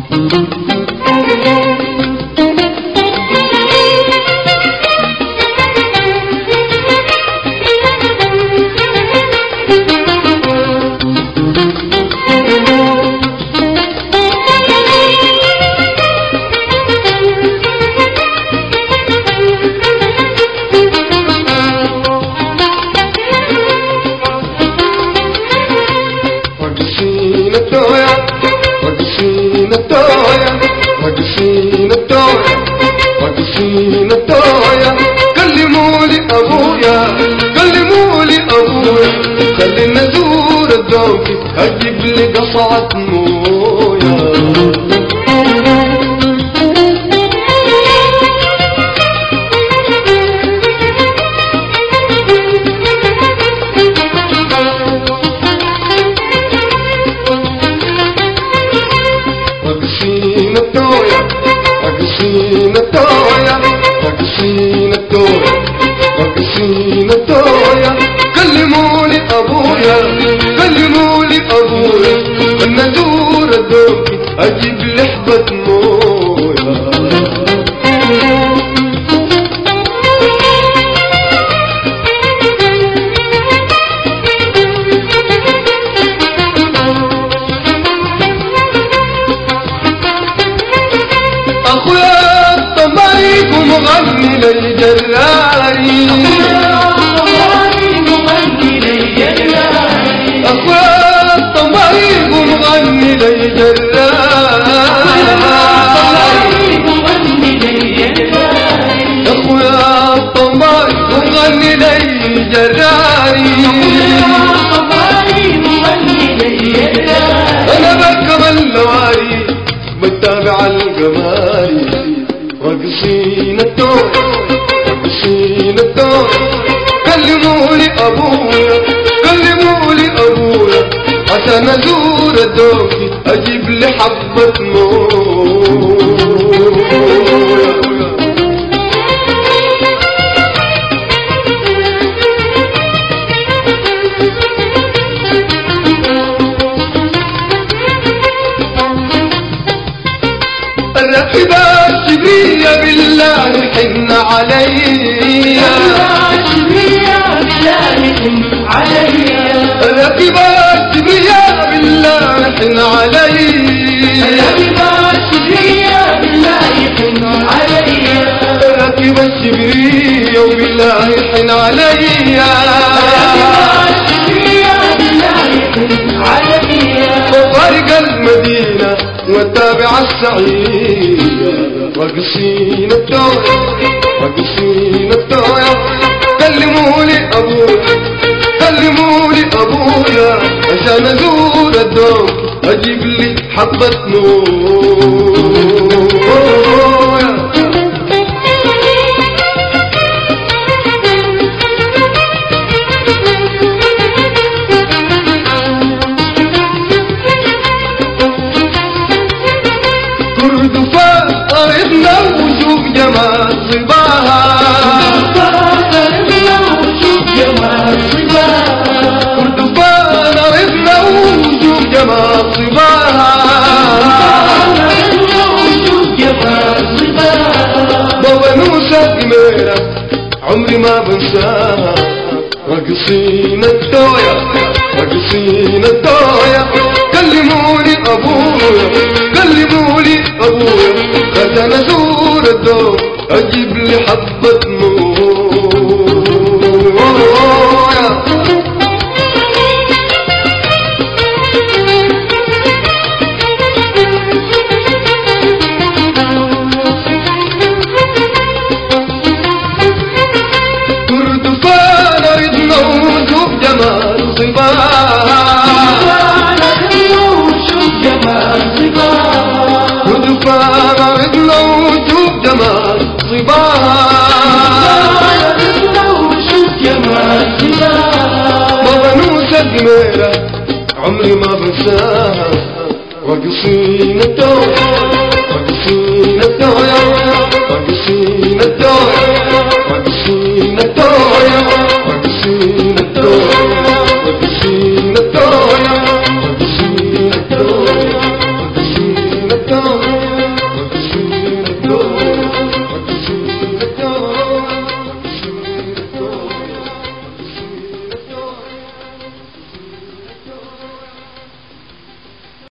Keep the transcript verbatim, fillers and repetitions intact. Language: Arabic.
وقفين الطايا كلمولي ابويا كلمولي ابويا خلي نزور الذوقي اجيب لي قصعة مويا وقفين الطايا وقفين الطايا وقفين الطايا وقفين الطايا كلموني ابويا كلموني ابويا النزور الذوقي اجيب لي حبة مويا اخويا الطمايق ومغني لي جراري اخويا الطمايق ومغني لي جراري اخويا الطمايق ومغني لي جراري انا بكمل لواري بتابع القماري وقصين الدور وقصين الدور كلموني ابويا كلموني ابويا عشان ازور الدور اجيب لي حبة مويا الركبة الشبرية بالله حن عليا الركبة الشبرية بالله حن عليا الركبة الشبرية وبالله حن عليا وفارق المدينة واتابع السعيد وقصين الدور وقصين الدور كلموني ابويا كلموني ابويا عشان ازور الدور اجيب لي حبة مويا كردفان أردنا وشوف جمال صباها كردفان أردنا وشوف جمال صباها بابا نوسة جميلة عمري ما بنساها رقصين الدوية رقصين الدوية كلموني ابويا كلموني ابويا عشان ازور الدور اجيب لي حبة مويا كردفان ردنا وشوف جمال صباها كردفان ردنا وشوف جمال صباها بابا نوسة جميلة عمري ما بنساها وقصين الدور وقصين الدور وقصين الدور